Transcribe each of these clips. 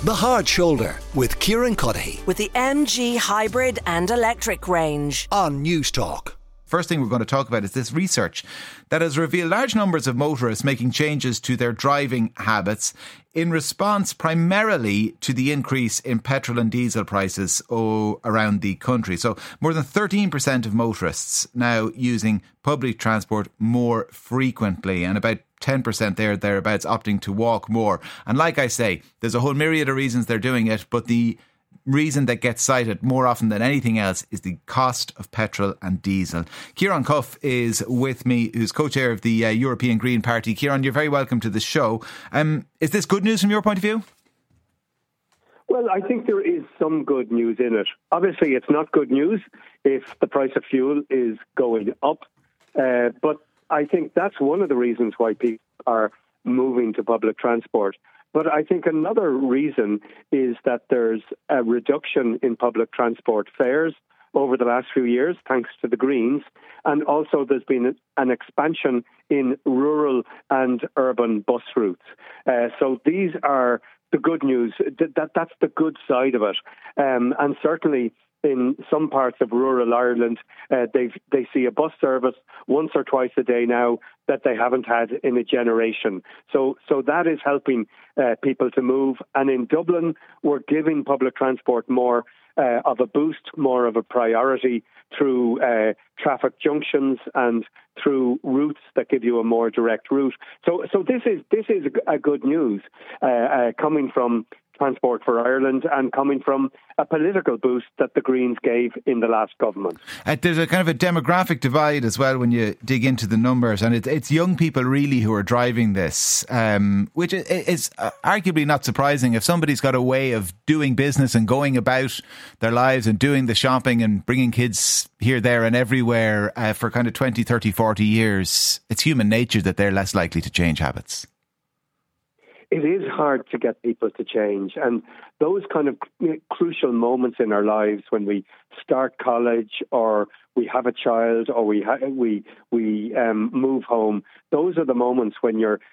The Hard Shoulder with Kieran Cuddihy with the MG hybrid and electric range on News Talk. First thing we're going to talk about is this research that has revealed large numbers of motorists making changes to their driving habits in response primarily to the increase in petrol and diesel prices around the country. So more than 13% of motorists now using public transport more frequently, and about 10% thereabouts opting to walk more. And like I say, there's a whole myriad of reasons they're doing it, but the reason that gets cited more often than anything else is the cost of petrol and diesel. Ciarán Cuffe is with me, who's co-chair of the European Green Party. Ciarán, you're very welcome to the show. Is this good news from your point of view? Well, I think there is some good news in it. Obviously, it's not good news if the price of fuel is going up, but I think that's one of the reasons why people are moving to public transport. But I think another reason is that there's a reduction in public transport fares over the last few years, thanks to the Greens. And also there's been an expansion in rural and urban bus routes. So these are the good news. That's the good side of it. And certainly in some parts of rural Ireland, they see a bus service once or twice a day now that they haven't had in a generation. So that is helping people to move. And in Dublin, we're giving public transport more of a boost, more of a priority through traffic junctions and through routes that give you a more direct route. So this is a good news coming from Transport for Ireland and coming from a political boost that the Greens gave in the last government. There's a kind of a demographic divide as well when you dig into the numbers, and it's young people really who are driving this, which is arguably not surprising. If somebody's got a way of doing business and going about their lives and doing the shopping and bringing kids here, there and everywhere for kind of 20, 30, 40 years, it's human nature that they're less likely to change habits. It is hard to get people to change, and those kind of crucial moments in our lives when we start college or we have a child or we move home, those are the moments when your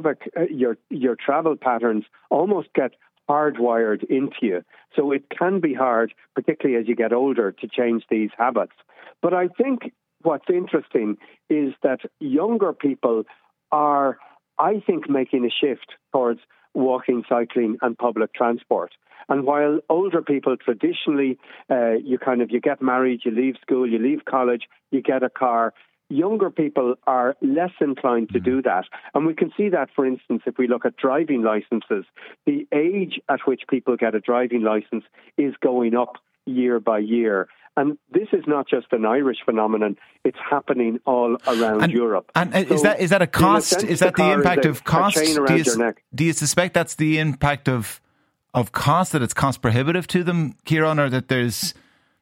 travel patterns almost get hardwired into you. So it can be hard, particularly as you get older, to change these habits. But I think what's interesting is that younger people are, I think, making a shift towards walking, cycling and public transport. And while older people traditionally, you get married, you leave school, you leave college, you get a car, younger people are less inclined to do that. And we can see that, for instance, if we look at driving licences, the age at which people get a driving licence is going up year by year. And this is not just an Irish phenomenon, it's happening all around Europe. And so is that a cost? Is that the impact of cost? Do you suspect that's the impact of cost, that it's cost prohibitive to them, Ciarán, or that there's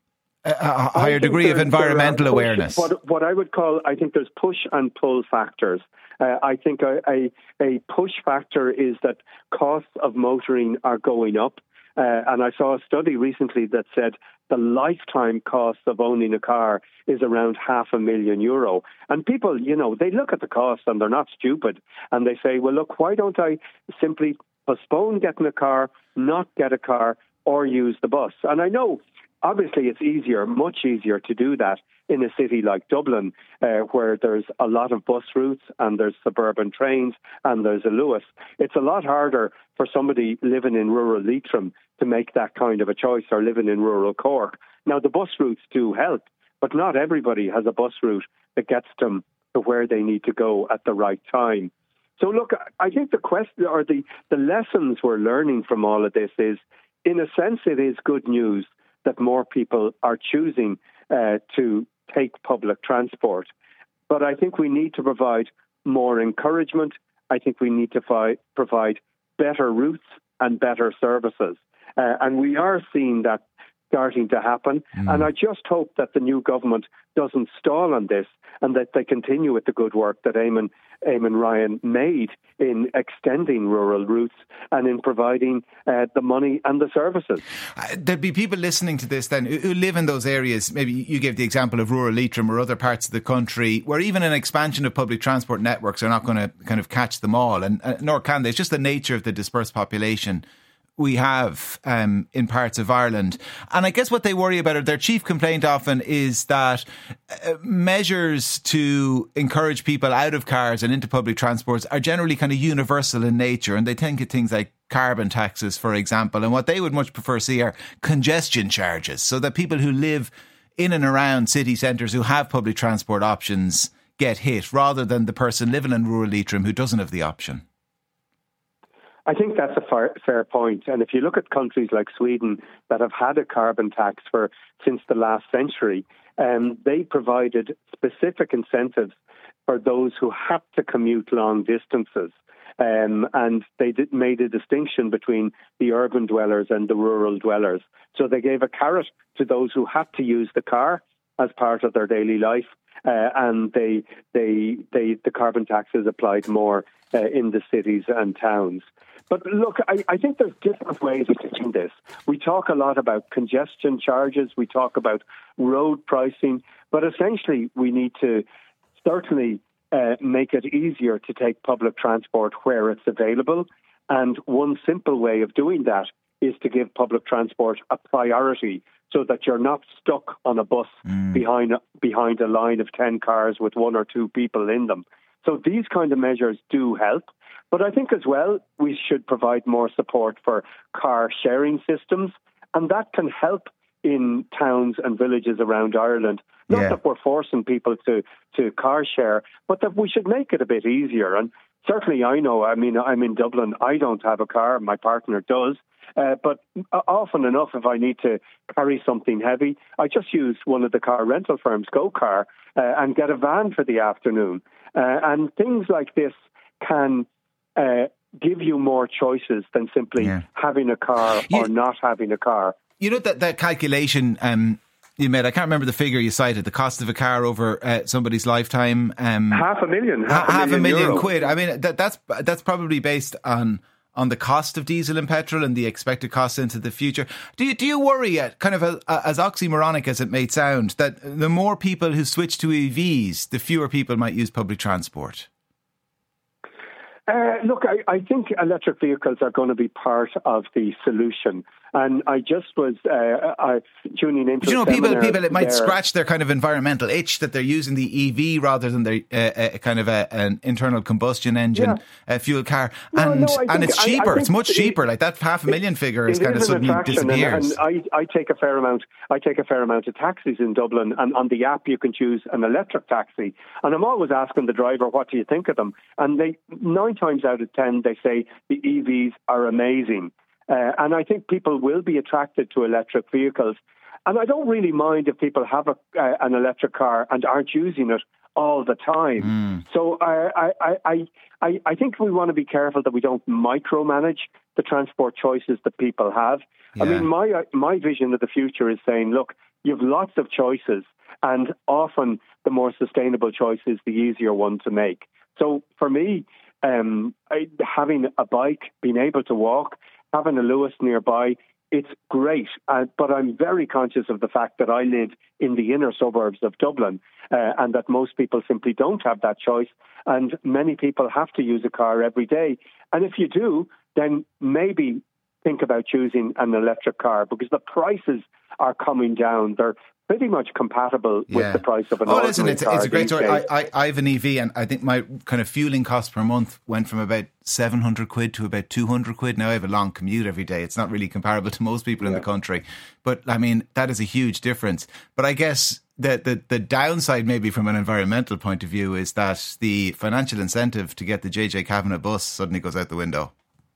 a higher degree of environmental awareness? What I would call, I think there's push and pull factors. I think a push factor is that costs of motoring are going up. And I saw a study recently that said the lifetime cost of owning a car is around €500,000. And people, they look at the cost and they're not stupid. And they say, well, look, why don't I simply postpone getting a car, not get a car, or use the bus? And I know, obviously, it's easier, much easier to do that in a city like Dublin, where there's a lot of bus routes and there's suburban trains and there's a Luas. It's a lot harder for somebody living in rural Leitrim to make that kind of a choice, or living in rural Cork. Now, the bus routes do help, but not everybody has a bus route that gets them to where they need to go at the right time. So, look, I think the question, or the lessons we're learning from all of this is, in a sense, it is good news that more people are choosing to take public transport. But I think we need to provide more encouragement. I think we need to provide better routes and better services. And we are seeing that starting to happen. And I just hope that the new government doesn't stall on this and that they continue with the good work that Eamon Ryan made in extending rural routes and in providing the money and the services. There'd be people listening to this then who live in those areas. Maybe you gave the example of rural Leitrim or other parts of the country where even an expansion of public transport networks are not going to kind of catch them all, and nor can they. It's just the nature of the dispersed population. we have in parts of Ireland. And I guess what they worry about, or their chief complaint often, is that measures to encourage people out of cars and into public transports are generally kind of universal in nature, and they tend to get things like carbon taxes, for example. And what they would much prefer to see are congestion charges, so that people who live in and around city centres who have public transport options get hit, rather than the person living in rural Leitrim who doesn't have the option. I think that's a fair point. And if you look at countries like Sweden that have had a carbon tax since the last century, they provided specific incentives for those who had to commute long distances. And they made a distinction between the urban dwellers and the rural dwellers. So they gave a carrot to those who had to use the car as part of their daily life, and the carbon taxes applied more in the cities and towns. But look, I think there's different ways of doing this. We talk a lot about congestion charges, we talk about road pricing, but essentially we need to certainly make it easier to take public transport where it's available. And one simple way of doing that is to give public transport a priority, so that you're not stuck on a bus behind a line of 10 cars with one or two people in them. So these kind of measures do help. But I think as well, we should provide more support for car sharing systems, and that can help in towns and villages around Ireland. Not that we're forcing people to car share, but that we should make it a bit easier. And certainly I know, I'm in Dublin, I don't have a car, my partner does. But often enough, if I need to carry something heavy, I just use one of the car rental firms, GoCar, and get a van for the afternoon. And things like this can give you more choices than simply having a car or not having a car. You know, that calculation you made, I can't remember the figure you cited, the cost of a car over somebody's lifetime. $500,000. Half a million quid. I mean, that's probably based on the cost of diesel and petrol and the expected costs into the future. Do you worry, kind of as oxymoronic as it may sound, that the more people who switch to EVs, the fewer people might use public transport? Look, I think electric vehicles are going to be part of the solution. And I just was tuning into. But people it might scratch their kind of environmental itch that they're using the EV rather than their kind of an internal combustion engine fuel car, and it's cheaper. It's much cheaper. Like that $500,000 figure is kind of suddenly disappears. And I take a fair amount. I take a fair amount of taxis in Dublin, and on the app you can choose an electric taxi. And I'm always asking the driver, "What do you think of them?" And 9 times out of 10 they say the EVs are amazing. And I think people will be attracted to electric vehicles. And I don't really mind if people have an electric car and aren't using it all the time. So I think we want to be careful that we don't micromanage the transport choices that people have. I mean, my vision of the future is saying, look, you have lots of choices, and often the more sustainable choice is the easier one to make. So for me, having a bike, being able to walk, having a Lewis nearby, it's great. But I'm very conscious of the fact that I live in the inner suburbs of Dublin, and that most people simply don't have that choice. And many people have to use a car every day. And if you do, then maybe think about choosing an electric car, because the prices are coming down. They're pretty much compatible with the price of an ordinary car. It's a great story. I have an EV, and I think my kind of fueling cost per month went from about 700 quid to about 200 quid. Now I have a long commute every day. It's not really comparable to most people in the country. But I mean, that is a huge difference. But I guess the downside, maybe from an environmental point of view, is that the financial incentive to get the JJ Kavanagh bus suddenly goes out the window.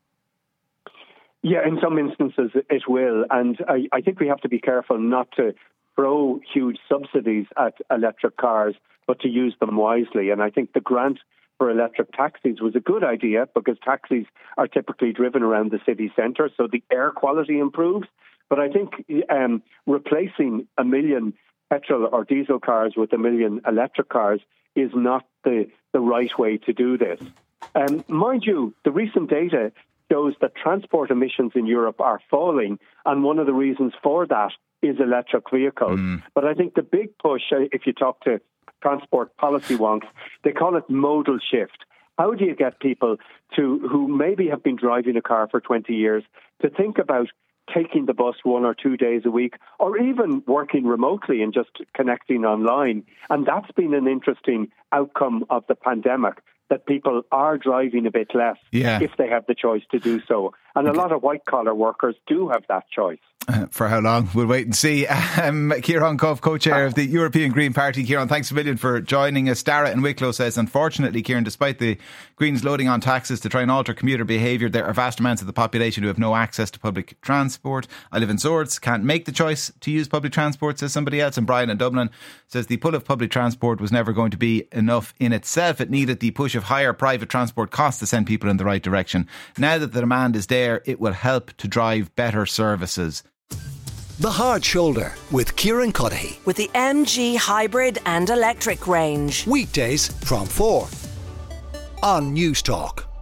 Yeah, in some instances it will. And I think we have to be careful not to throw huge subsidies at electric cars, but to use them wisely. And I think the grant for electric taxis was a good idea, because taxis are typically driven around the city centre, so the air quality improves. But I think replacing 1 million petrol or diesel cars with 1 million electric cars is not the right way to do this. Mind you, the recent data shows that transport emissions in Europe are falling, and one of the reasons for that is electric vehicles. But I think the big push, if you talk to transport policy wonks, they call it modal shift. How do you get people who maybe have been driving a car for 20 years to think about taking the bus 1 or 2 days a week, or even working remotely and just connecting online? And that's been an interesting outcome of the pandemic, that people are driving a bit less if they have the choice to do so. And a lot of white-collar workers do have that choice. For how long? We'll wait and see. Ciarán Cuffe, co-chair of the European Green Party. Ciarán, thanks a million for joining us. Dara in Wicklow says, unfortunately, Ciarán, despite the Greens loading on taxes to try and alter commuter behaviour, there are vast amounts of the population who have no access to public transport. I live in Swords, can't make the choice to use public transport, says somebody else. And Brian in Dublin says the pull of public transport was never going to be enough in itself. It needed the push of higher private transport costs to send people in the right direction. Now that the demand is there, it will help to drive better services. The Hard Shoulder with Ciarán Cuddihy. With the MG hybrid and electric range. Weekdays from 4 on Newstalk.